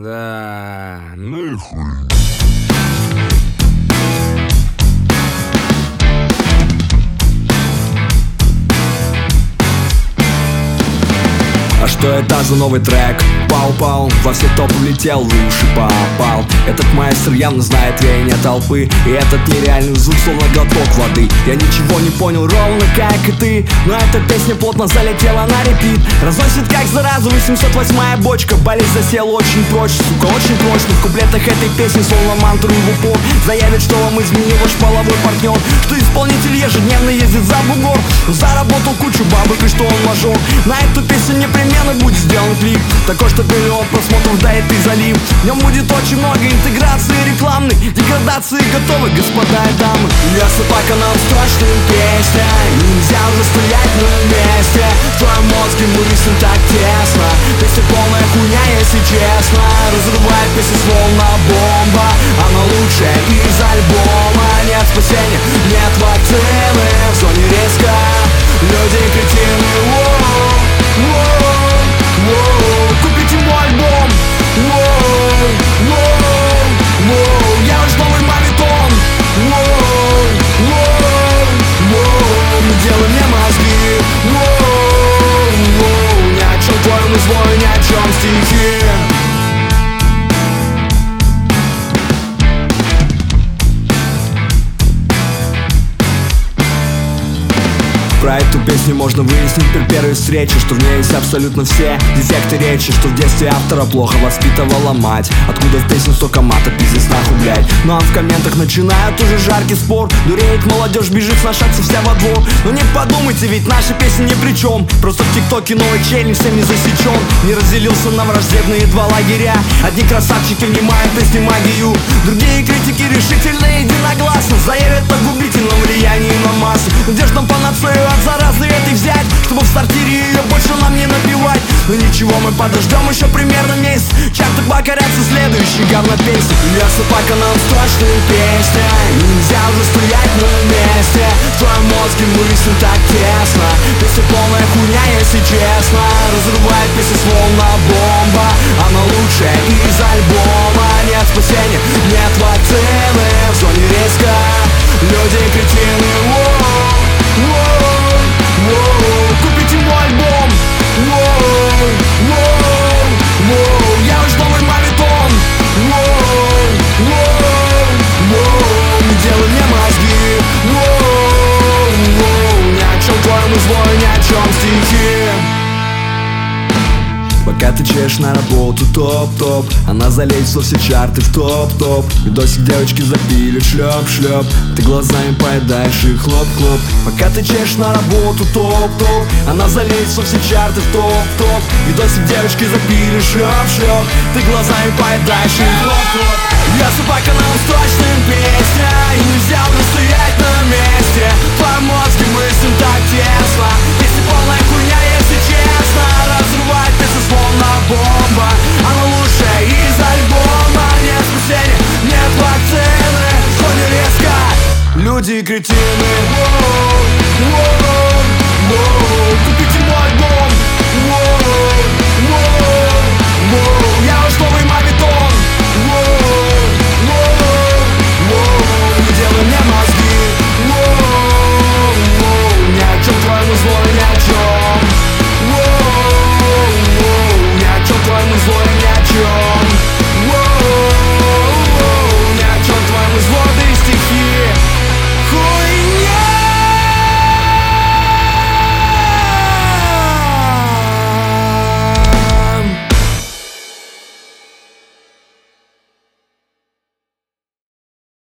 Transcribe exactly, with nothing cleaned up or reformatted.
Да, ну и хуй. А что это за новый трек? Пау-пау, во все топы влетел, в уши попал. Этот мастер явно знает веяние толпы, и этот нереальный звук словно глоток воды. Я ничего не понял, ровно как и ты, но эта песня плотно залетела на репит. Разносит как заразу восемьсот восьмая бочка. Болезнь засела очень прочно, сука, очень прочно. В куплетах этой песни словно мантру в упор заявит, что вам изменил ваш половой партнер, что исполнитель ежедневно ездит за бугор, заработал кучу бабок и что он мажор. На эту песню непременно будет сделан клип, такой, что миллион просмотров дает и залив. В нем будет очень много интеграции рекламной, деградации готовы, господа и дамы. Я собака, нам страшная песня, нельзя уже стоять на месте. В твоем мозге мысль так тесно, песня полная хуйня, если честно. Разрывает песню словно бомба, она лучшая из альбома. Нет спасения, нет вакцины, в зоне риска люди кретины. Воу, воу, воу, купите мой альбом. Воу, воу, воу, я ваш новый мавитон. Воу, воу, воу, мы делаем мне мозги. Воу, воу, ни о чем твоем злой, ни о чем стихи. Про эту песню можно выяснить при первой встрече, что в ней есть абсолютно все дефекты речи, что в детстве автора плохо воспитывала мать. Откуда в песне столько мата, пиздец нахуй, блядь. Ну а в комментах начинают уже жаркий спор. Дуреет молодежь, бежит сношаться вся во двор. Но не подумайте, ведь наша песня ни при чем. Просто в тиктоке новый челлендж всеми засечен. Не разделился на враждебные два лагеря. Одни красавчики внимают песни магию, другие критики решительно и единогласно заявят о губительном влиянии на массы. Где ж нам панацею от заразы этой взять, чтобы в сортире ее больше нам не набивать? Но ничего, мы подождем еще примерно месяц, чарты покорятся следующей говно песни. Я собака, нам страшная песня, нельзя уже стоять на месте. В твоем мозге мысль так тесно, песня полная хуйня, если честно. Разрывает песню словно бомба, она лучшая из альбома. Нет спасения, нет вакцины, в зоне риска люди кретины. Воу, воу, воу, купите мой альбом. Воу, воу, воу, я ваш новый мавитон. Воу, воу, воу, мы делаем мне мозги. Воу, воу, ни о чем твоем злой, ни о чем стихи. Пока ты чешешь на работу, топ-топ, она залезет во все чарты в топ-топ. Видосик девочки запилит, шлеп-шлеп, ты глазами поедаешь и хлоп-хлоп. Пока ты чешешь на работу, топ-топ, она залезет во все чарты в топ-топ. Видосик девочки запилит, шлеп-шлеп, ты глазами поедаешь и хлоп-хлоп. Я собака, нам страшная песня, и нельзя уже стоять на месте. В твоем мозге мысль так тесно, песня полная хуйня, если честно. Разрывает песню словно бомба, она лучшая из альбома. Нет спасения, нет вакцины, в зоне риска люди кретины. Воу, воу.